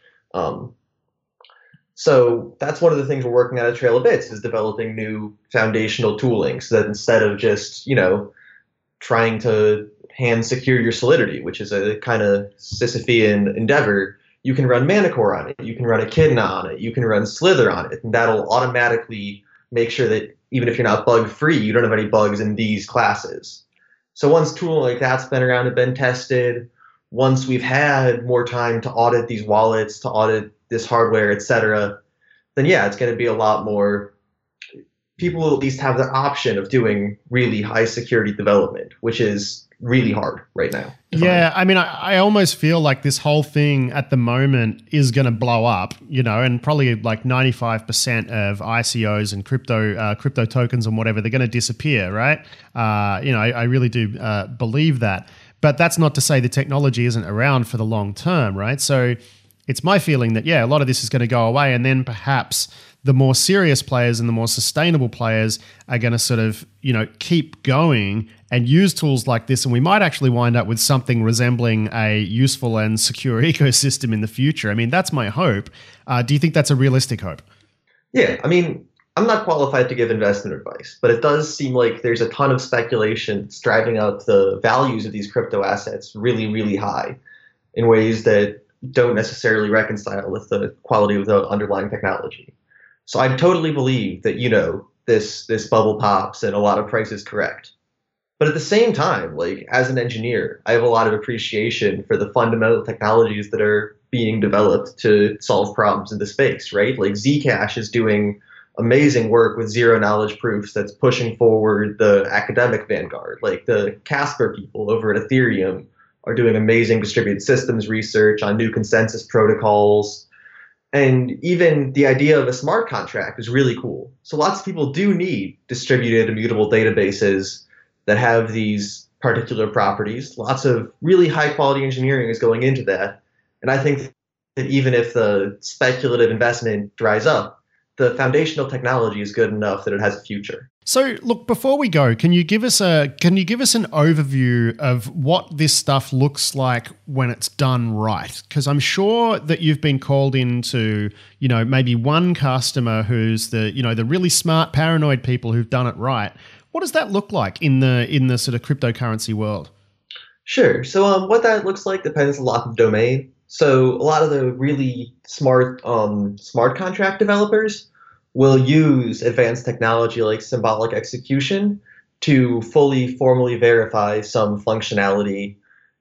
So that's one of the things we're working on at Trail of Bits, is developing new foundational tooling so that instead of just, trying to hand secure your Solidity, which is a kind of Sisyphean endeavor, you can run Manacore on it, you can run Echidna on it, you can run Slither on it, and that'll automatically make sure that even if you're not bug free, you don't have any bugs in these classes. So once tooling like that's been around and been tested, once we've had more time to audit these wallets, to audit this hardware, etc., then yeah, it's going to be a lot more. People will at least have the option of doing really high security development, which is really hard right now. Yeah, I mean, I almost feel like this whole thing at the moment is going to blow up, and probably like 95% of ICOs and crypto tokens and whatever, they're going to disappear, right? I really do believe that. But that's not to say the technology isn't around for the long term, right? So it's my feeling that, yeah, a lot of this is going to go away, and then perhaps the more serious players and the more sustainable players are going to sort of, keep going and use tools like this. And we might actually wind up with something resembling a useful and secure ecosystem in the future. I mean, that's my hope. Do you think that's a realistic hope? Yeah, I mean, I'm not qualified to give investment advice, but it does seem like there's a ton of speculation that's driving up the values of these crypto assets really, really high in ways that don't necessarily reconcile with the quality of the underlying technology. So I totally believe that, this bubble pops and a lot of prices correct. But at the same time, like, as an engineer, I have a lot of appreciation for the fundamental technologies that are being developed to solve problems in the space, right? Like, Zcash is doing amazing work with zero knowledge proofs that's pushing forward the academic vanguard. Like, the Casper people over at Ethereum are doing amazing distributed systems research on new consensus protocols. And even the idea of a smart contract is really cool. So lots of people do need distributed immutable databases that have these particular properties. Lots of really high quality engineering is going into that. And I think that even if the speculative investment dries up, the foundational technology is good enough that it has a future. So, look, before we go, can you give us an overview of what this stuff looks like when it's done right? Because I'm sure that you've been called into, maybe one customer who's the really smart, paranoid people who've done it right. What does that look like in the sort of cryptocurrency world? Sure. So, what that looks like depends a lot on the domain. So, a lot of the really smart contract developers will use advanced technology like symbolic execution to fully formally verify some functionality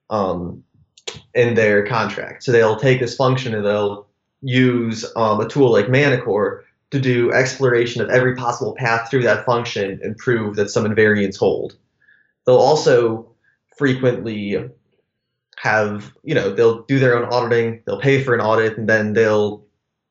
in their contract. So they'll take this function and they'll use a tool like Manacore to do exploration of every possible path through that function and prove that some invariants hold. They'll also frequently have, they'll do their own auditing, they'll pay for an audit, and then they'll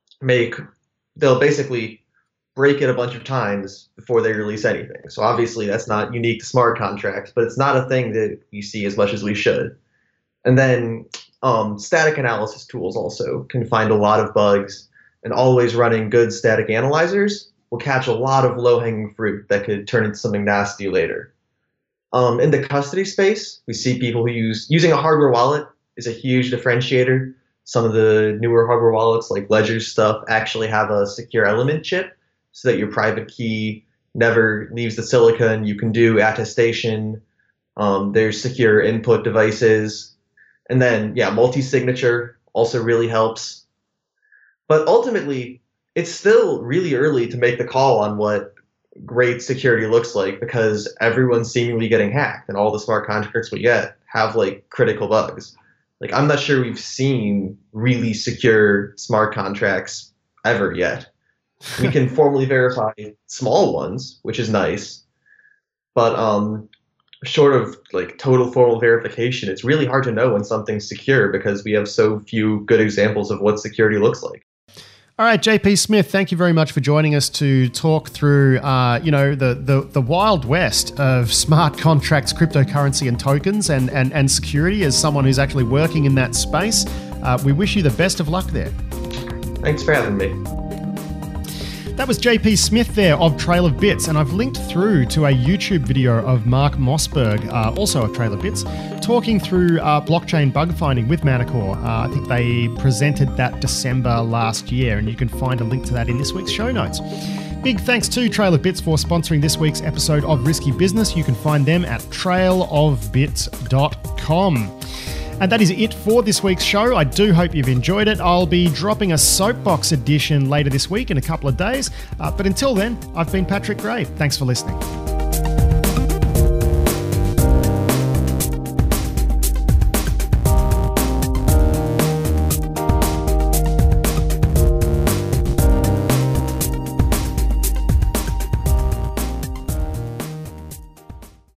basically break it a bunch of times before they release anything. So obviously that's not unique to smart contracts, but it's not a thing that we see as much as we should. And then static analysis tools also can find a lot of bugs, and always running good static analyzers will catch a lot of low-hanging fruit that could turn into something nasty later. In the custody space, we see people who using a hardware wallet is a huge differentiator. Some of the newer hardware wallets, like Ledger's stuff, actually have a secure element chip so that your private key never leaves the silicon. You can do attestation. There's secure input devices. And then, multi-signature also really helps. But ultimately, it's still really early to make the call on what great security looks like, because everyone's seemingly getting hacked, and all the smart contracts we get have critical bugs. I'm not sure we've seen really secure smart contracts ever yet. We can formally verify small ones, which is nice, but short of total formal verification, it's really hard to know when something's secure because we have so few good examples of what security looks like. All right, JP Smith, thank you very much for joining us to talk through, the wild west of smart contracts, cryptocurrency, and tokens, and security. As someone who's actually working in that space, we wish you the best of luck there. Thanks for having me. That was JP Smith there of Trail of Bits, and I've linked through to a YouTube video of Mark Mossberg, also of Trail of Bits, talking through blockchain bug finding with Manticore. I think they presented that December last year, and you can find a link to that in this week's show notes. Big thanks to Trail of Bits for sponsoring this week's episode of Risky Business. You can find them at trailofbits.com. And that is it for this week's show. I do hope you've enjoyed it. I'll be dropping a Soapbox edition later this week in a couple of days. But until then, I've been Patrick Gray. Thanks for listening.